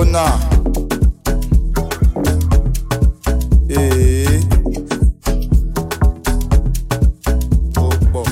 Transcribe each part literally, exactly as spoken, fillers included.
náà. Ee. Ó pọ̀.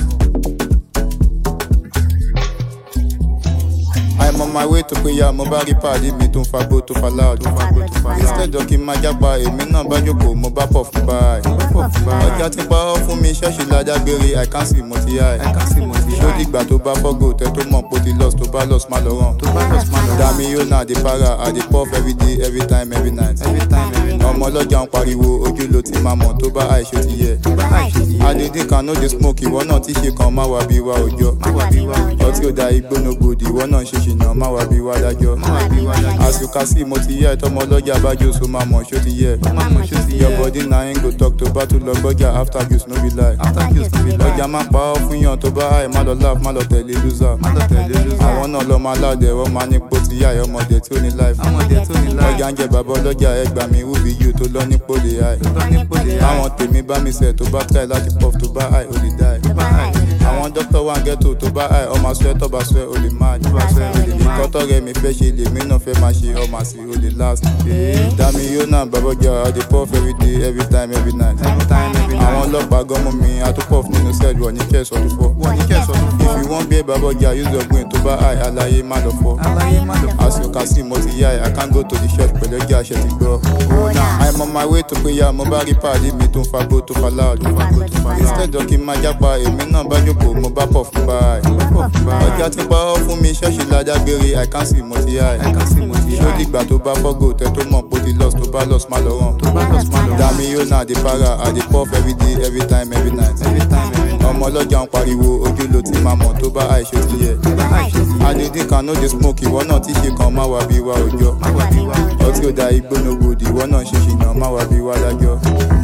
I'm on my way to prayer, mo bá rí pàdé mi tó ń fagbó tó fa loud. Instead of kí n máa jápa, èmi náà bá jókòó, mo bá pọ̀ fún báyìí. Ọjà ti parọ́ fún mi, ṣọ́ọ̀ṣì ládágbére, I can't see mo ti high. Ṣó dìgbà tó bá fọ́gò, tẹ tó mọ̀ pé ti lost, tó bá lost má lọ rán. Dàmí yóò náà dey para, I dey puff every day, every time, every night. Ọmọ ọlọ́jà ń pariwo, ojú ló ti máa mọ̀ tó bá àìṣó ti yẹ. Adédín kan no dey smoke, ìwọ náà ti ṣe kan má wà bí wa òjọ́. Ọtí ò da igbó no gbòdì, ìwọ náà ṣe ṣìnà má wà bí wa dájọ́. Àsùkà sí mo ti yẹ, tọmọ ọlọ́jà bá jò so máa mọ̀ ṣó ti yẹ. Your body na ain't go talk tó bá tún lọ gbọ́jà after juice no be lie. Ọjà máa pa ọ́ fún yàn tó bá àì má lọ laugh má lọ tẹ̀lé loser. Àwọn náà lọ máa láàdẹ̀ wọ́n máa ní pò tí yá ọmọdé tí ó ní life. Ọjà ń jẹ bàbá ọlọ́jà ẹgbàá mi wú bí yóò tó lọ ní pòlè àì. Àwọn tèmi bá mi sẹ̀ tó bá try láti puff tó bá àì ó lè die. Àwọn dókítà wà ń ghetto tó bá àì ọmọ sweat tó bá sweat ó lè mad. Ìkọ́tọ̀ rẹ̀ mi fẹ́ ṣe lèmi náà fẹ́ máa ṣe ọmọ sí ó lè last. Dàmí yóò náà bàbá ọjà I dey puff every day every time every night. Àwọn ọlọ́pàá gan mú mi àtúpọ̀ fún nínú sẹ́ẹ̀lì wọ̀ ní kẹ́sọ̀ tó fọ́. If you wan be bàbá ọjà use your brain tó bá àì àlàyé má lọ fọ́. As you can see mo ti yá I can't go to the church pẹ̀lú ọjà àṣẹ ti gbọ́. I'm on my way to prayer, mo bá rí pàdé mi tó ń fagbó tó fa loud. Instead of kí n máa jápa, èmi náà bá jókòó, mo bá pọ̀ fún báyìí. Ọjà ti parọ́ fún mi, ṣọ́ọ̀ṣì ládágbére, I can't see mo ti high. Ṣó dìgbà tó bá fọ́gò, tẹ tó mọ̀ pé ti lost, tó bá lost má lọ rán. Dàmí yóò náà dey para, I dey puff every day, every time, every night. Ọmọ ọlọ́jà ń pariwo, ojú ló ti máa mọ̀ tó bá àìṣó ti yẹ. Adédín kan no dey smoke, ìwọ náà ti ṣe kan má wà bí wa òjọ́. Ọtí ò da igbó no gbòdì, ìwọ náà ṣe ṣìnà má wà bí wa dájọ́.